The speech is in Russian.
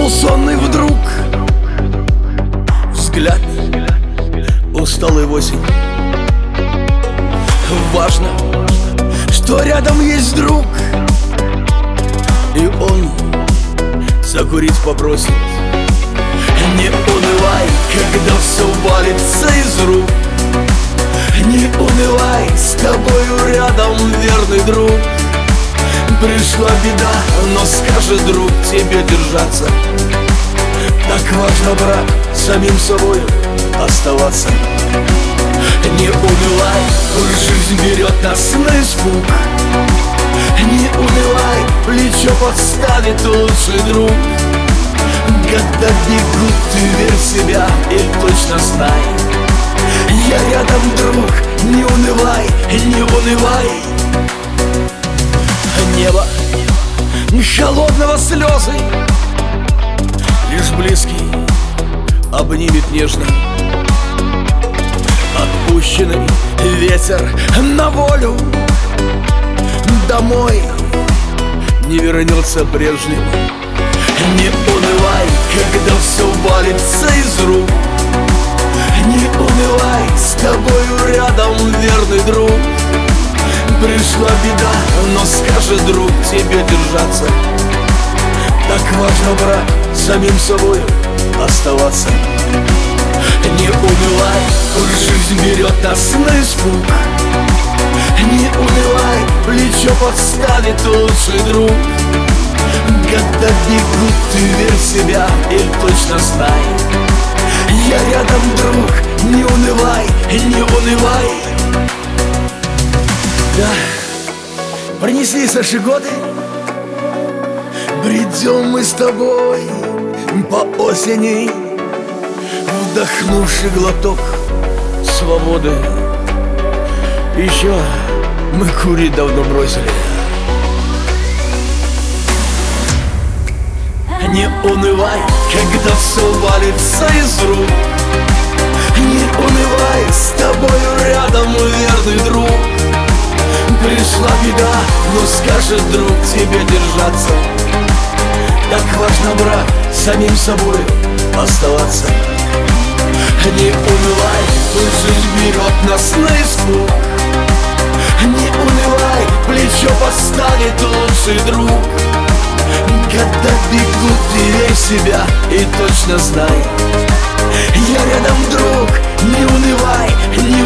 полусонный вдруг взгляд усталый в осень. Важно, что рядом есть друг, и он закурить попросит. Не унывай, когда все валится из рук. Не унывай, с тобою рядом верный друг. Пришла беда, но скажет друг тебе держаться. Так важно, брат, самим собой оставаться. Не унывай, жизнь берет нас на испуг. Не унывай, плечо подставит лучший друг. Года бегут, ты верь в себя и точно знай: я рядом, друг, не унывай, не унывай. Небо холодного слезы, лишь близкий обнимет нежно. Отпущенный ветер на волю, домой не вернется прежним. Не унывай, когда все валится из рук. Не унывай, с тобою рядом верный друг. Пришла беда, но скажет друг тебе держаться. Так важно, брат, самим собой оставаться. Не унывай, жизнь берет нас на испуг. Не унывай, плечо подставит лучший друг. Года бегут, ты верь в себя и точно знай: я рядом, друг, не унывай, не унывай. Да, пронеслись наши годы, бредем мы с тобой по осени, вдохнувши глоток свободы. Еще мы курить давно бросили. Не унывай, когда все валится из рук. Не унывай, с тобою рядом верный друг. Пришла беда, но скажет друг тебе держаться. Так важно, брат, самим собой оставаться. Не унывай, жизнь берет нас на испуг. Не унывай, плечо подставит лучший друг. Года бегут, ты верь в себя и точно знай: я рядом, друг, не унывай, не